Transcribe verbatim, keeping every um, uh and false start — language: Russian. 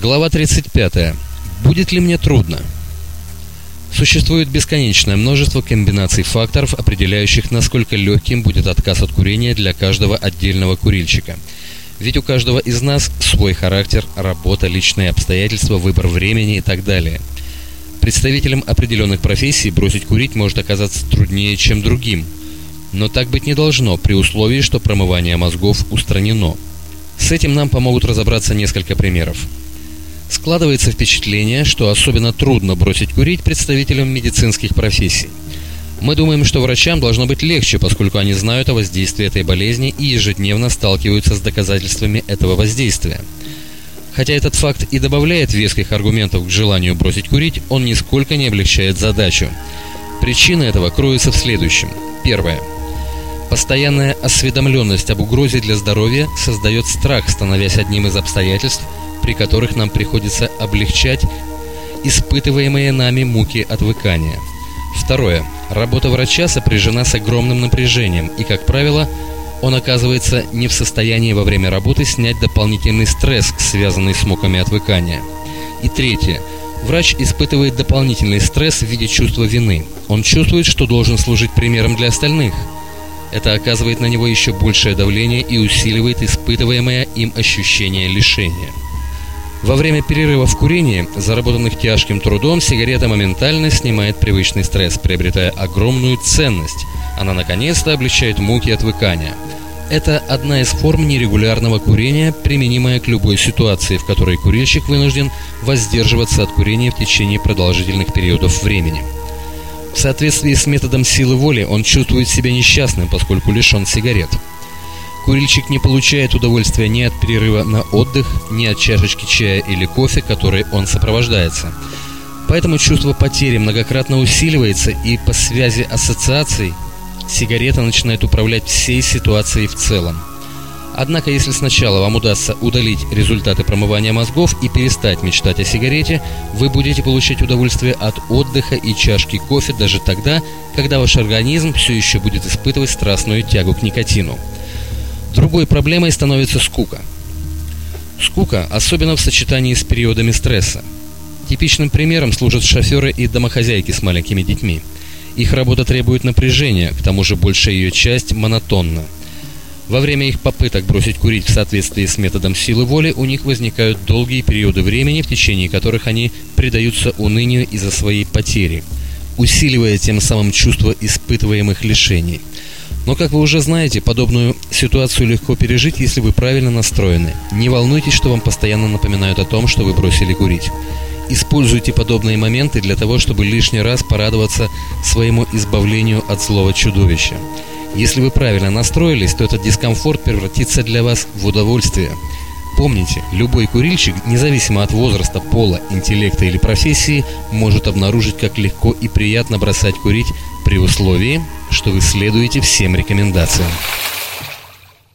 Глава тридцать пятая. Будет ли мне трудно? Существует бесконечное множество комбинаций факторов, определяющих, насколько легким будет отказ от курения для каждого отдельного курильщика. Ведь у каждого из нас свой характер, работа, личные обстоятельства, выбор времени и так далее. Представителям определенных профессий бросить курить может оказаться труднее, чем другим. Но так быть не должно, при условии, что промывание мозгов устранено. С этим нам помогут разобраться несколько примеров. Складывается впечатление, что особенно трудно бросить курить представителям медицинских профессий. Мы думаем, что врачам должно быть легче, поскольку они знают о воздействии этой болезни и ежедневно сталкиваются с доказательствами этого воздействия. Хотя этот факт и добавляет веских аргументов к желанию бросить курить, он нисколько не облегчает задачу. Причина этого кроется в следующем. Первое. Постоянная осведомленность об угрозе для здоровья создает страх, становясь одним из обстоятельств, при которых нам приходится облегчать испытываемые нами муки отвыкания. Второе. Работа врача сопряжена с огромным напряжением, и, как правило, он оказывается не в состоянии во время работы снять дополнительный стресс, связанный с муками отвыкания. И третье. Врач испытывает дополнительный стресс в виде чувства вины. Он чувствует, что должен служить примером для остальных. Это оказывает на него еще большее давление и усиливает испытываемое им ощущение лишения. Во время перерыва в курении, заработанных тяжким трудом, сигарета моментально снимает привычный стресс, приобретая огромную ценность. Она наконец-то облегчает муки отвыкания. Это одна из форм нерегулярного курения, применимая к любой ситуации, в которой курильщик вынужден воздерживаться от курения в течение продолжительных периодов времени. В соответствии с методом силы воли он чувствует себя несчастным, поскольку лишен сигарет. Курильщик не получает удовольствия ни от перерыва на отдых, ни от чашечки чая или кофе, которой он сопровождается. Поэтому чувство потери многократно усиливается, и по связи ассоциаций сигарета начинает управлять всей ситуацией в целом. Однако, если сначала вам удастся удалить результаты промывания мозгов и перестать мечтать о сигарете, вы будете получать удовольствие от отдыха и чашки кофе даже тогда, когда ваш организм все еще будет испытывать страстную тягу к никотину. Другой проблемой становится скука. Скука, особенно в сочетании с периодами стресса. Типичным примером служат шоферы и домохозяйки с маленькими детьми. Их работа требует напряжения, к тому же большая ее часть монотонна. Во время их попыток бросить курить в соответствии с методом силы воли у них возникают долгие периоды времени, в течение которых они предаются унынию из-за своей потери, усиливая тем самым чувство испытываемых лишений. Но, как вы уже знаете, подобную ситуацию легко пережить, если вы правильно настроены. Не волнуйтесь, что вам постоянно напоминают о том, что вы бросили курить. Используйте подобные моменты для того, чтобы лишний раз порадоваться своему избавлению от злого чудовища. Если вы правильно настроились, то этот дискомфорт превратится для вас в удовольствие. Помните, любой курильщик, независимо от возраста, пола, интеллекта или профессии, может обнаружить, как легко и приятно бросать курить при условии, что вы следуете всем рекомендациям.